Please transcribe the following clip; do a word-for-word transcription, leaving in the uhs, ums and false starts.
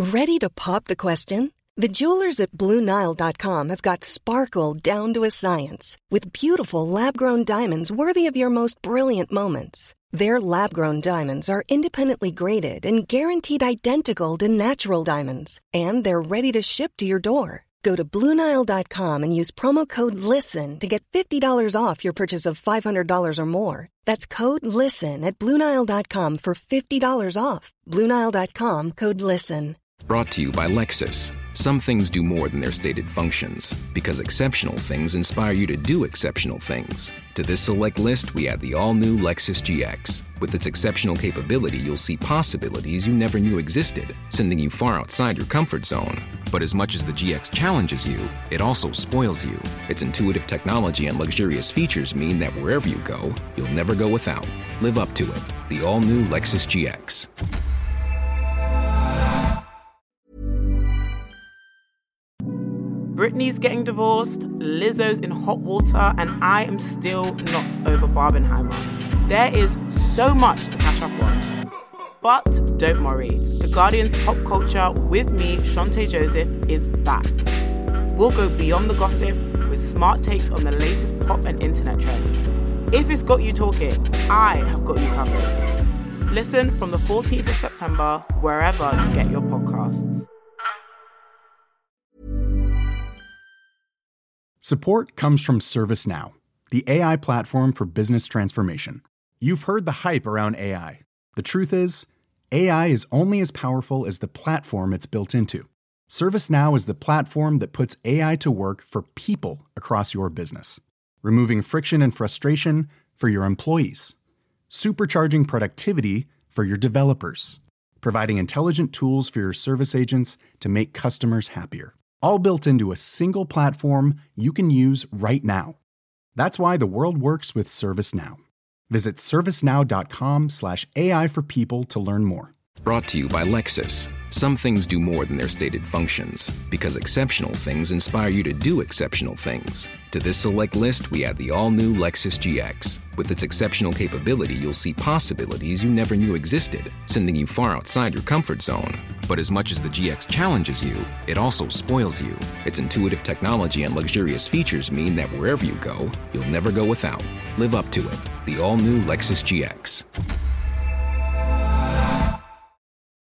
Ready to pop the question? The jewelers at Blue Nile dot com have got sparkle down to a science with beautiful lab-grown diamonds worthy of your most brilliant moments. Their lab-grown diamonds are independently graded and guaranteed identical to natural diamonds, and they're ready to ship to your door. Go to Blue Nile dot com and use promo code LISTEN to get fifty dollars off your purchase of five hundred dollars or more. That's code LISTEN at Blue Nile dot com for fifty dollars off. Blue Nile dot com, code LISTEN. Brought to you by Lexus. Some things do more than their stated functions, because exceptional things inspire you to do exceptional things. To this select list, we add the all-new Lexus G X. With its exceptional capability, you'll see possibilities you never knew existed, sending you far outside your comfort zone. But as much as the G X challenges you, it also spoils you. Its intuitive technology and luxurious features mean that wherever you go, you'll never go without. Live up to it. The all-new Lexus G X. Britney's getting divorced, Lizzo's in hot water, and I am still not over Barbenheimer. There is so much to catch up on. But don't worry, The Guardian's Pop Culture with me, Shante Joseph, is back. We'll go beyond the gossip with smart takes on the latest pop and internet trends. If it's got you talking, I have got you covered. Listen from the fourteenth of September, wherever you get your podcasts. Support comes from ServiceNow, the A I platform for business transformation. You've heard the hype around A I. The truth is, A I is only as powerful as the platform it's built into. ServiceNow is the platform that puts A I to work for people across your business, removing friction and frustration for your employees, supercharging productivity for your developers, providing intelligent tools for your service agents to make customers happier. All built into a single platform you can use right now. That's why the world works with ServiceNow. Visit servicenow.com slash AI for people to learn more. Brought to you by Lexus. Some things do more than their stated functions, because exceptional things inspire you to do exceptional things. To this select list, we add the all-new Lexus G X. With its exceptional capability, you'll see possibilities you never knew existed, sending you far outside your comfort zone. But as much as the G X challenges you, it also spoils you. Its intuitive technology and luxurious features mean that wherever you go, you'll never go without. Live up to it. The all-new Lexus G X.